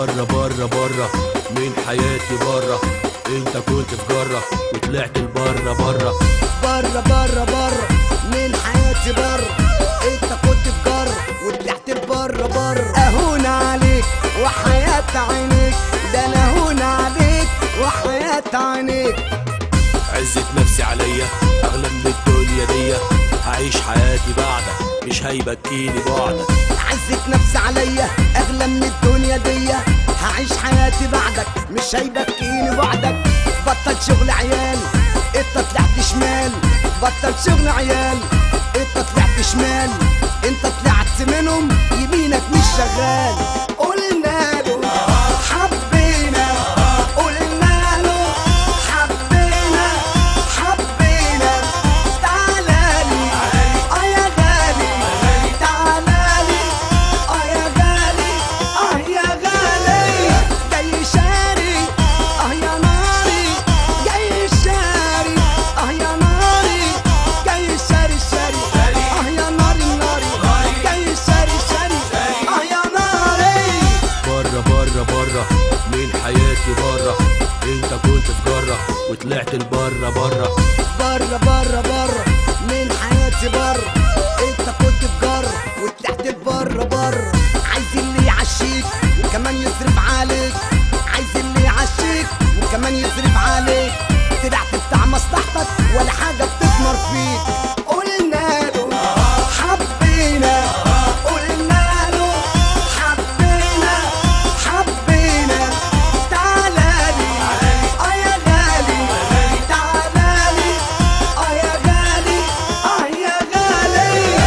بره بره بره من حياتي بره. انت كنت في جره وطلعت لبره بره. بره بره بره من حياتي بره. انت كنت في جره وطلعت لبره بره. اهون عليك وحياة عينيك، ده انا اهون عليك وحياة عينيك. عزت نفسي عليا اغلى من الدنيا دي، هعيش حياتي بعدك مش هيبكيني بعدك. عزت نفسي عليا اغلى من الدنيا دي، هعيش حياتي بعدك مش هيبكيني بعدك. بطل شغل عيال انت طلعت شمال، بطل شغل عيال انت طلعت شمال. انت طلعت منهم يمينك مش شغال. قلنا له حبينا، قلنا له حبينا، حبينا. تعالالي اه يا غالي، تعالالي اه يا غالي، اه يا غالي. جاي شاري اه يا ناري، جاي شاري اه يا ناري، جاي شاري شاري اه يا ناري ناري، جاي شاري شاري اه يا ناري. بره بره بره من حياتي بره. انت كنت في جره وطلعت لبره بره. بره بره بره من حياتي بره. انت كنت في جره وطلعت لبره بره. عايز اللي يعشيك وكمان يصرف عليك، عايز اللي يعشيك وكمان يصرف عليك. طلعت بتاع مصلحتك ولا حاجه بتثمر فيك. قلنا له حبينا، قلنا له حبينا، حبينا. تعالالي اه يا غالي، تعالالي اه يا غالي، اه يا غالي.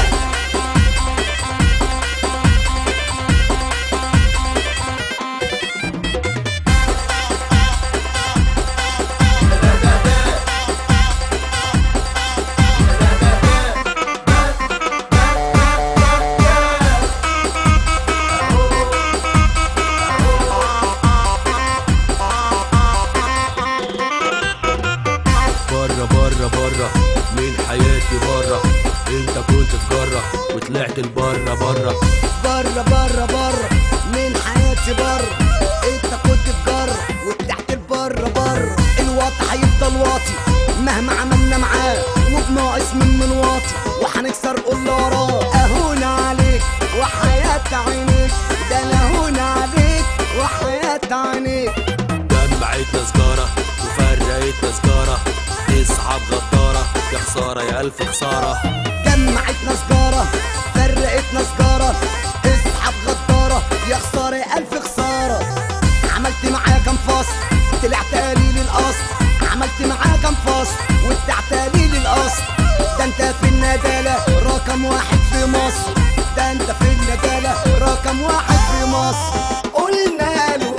بره بره بره من حياتي بره. انت كنت في جره وطلعت لبره بره. بره بره بره من حياتي بره. انت كنت في جره وطلعت لبره بره. الواطي هيفضل واطي مهما عملنا معاه، وبناقص من واطي وهنكسر كل وراه. اهون عليك وحياة عينيك، ده انا اهون عليك وحياة عينيك. جمعتنا سجاره وفرقتنا سجاره، اصحاب غداره يا خساره يا الف خساره. جمعتنا سجارة فرقتنا سجارة، اسحب غدارة يا خسارة يا ألف خسارة. عملت معايا كام فصل طلعت قليل الأصل، عملت معايا كام فصل وطلعت قليل الأصل. ده انت في الندالة رقم واحد في مصر، ده انت في الندالة رقم واحد في مصر. قلنا له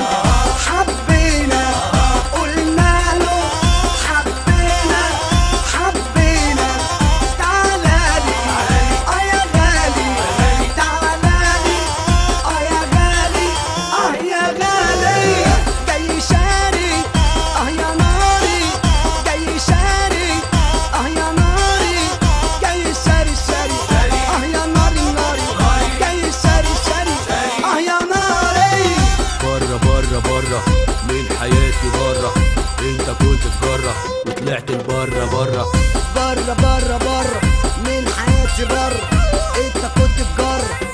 حبينا، قلنا له حبينا، حبينا. تعالالي اه يا غالي، تعالالي اه يا غالي، اه يا غالي. جاي شاري اه يا ناري، جاي شاري اه يا ناري، جاي شاري شاري اه يا ناري ناري، جاي شاري شاري اه يا ناري. بره بره بره من حياتي بره. انت كنت في جره وطلعت لبره بره. بره بره بره من حياتي بره. انت كنت في جره